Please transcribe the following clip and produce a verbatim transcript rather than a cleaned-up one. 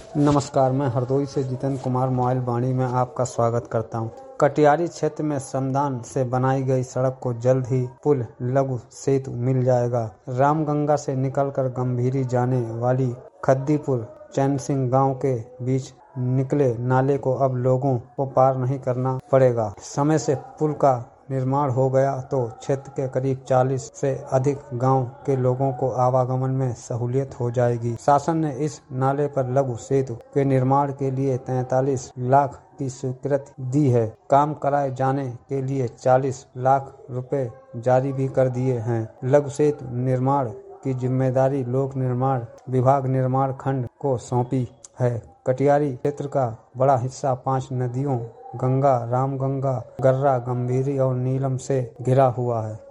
नमस्कार, मैं हरदोई से जितेंद्र कुमार मोबाइल वाणी में आपका स्वागत करता हूं। कटियारी क्षेत्र में श्रमदान से बनाई गई सड़क को जल्द ही पुल लघु सेतु मिल जाएगा। रामगंगा से निकलकर गंभीरी जाने वाली खद्दीपुर चैन सिंह गांव के बीच निकले नाले को अब लोगों को पार नहीं करना पड़ेगा। समय से पुल का निर्माण हो गया तो क्षेत्र के करीब चालीस से अधिक गांव के लोगों को आवागमन में सहूलियत हो जाएगी। शासन ने इस नाले पर लघु सेतु के निर्माण के लिए तैंतालीस लाख की स्वीकृति दी है। काम कराए जाने के लिए चालीस लाख रुपए जारी भी कर दिए हैं। लघु सेतु निर्माण की जिम्मेदारी लोक निर्माण विभाग निर्माण खंड को सौंपी है। कटियारी क्षेत्र का बड़ा हिस्सा पांच नदियों गंगा, रामगंगा, गर्रा, गंभीरी और नीलम से घिरा हुआ है।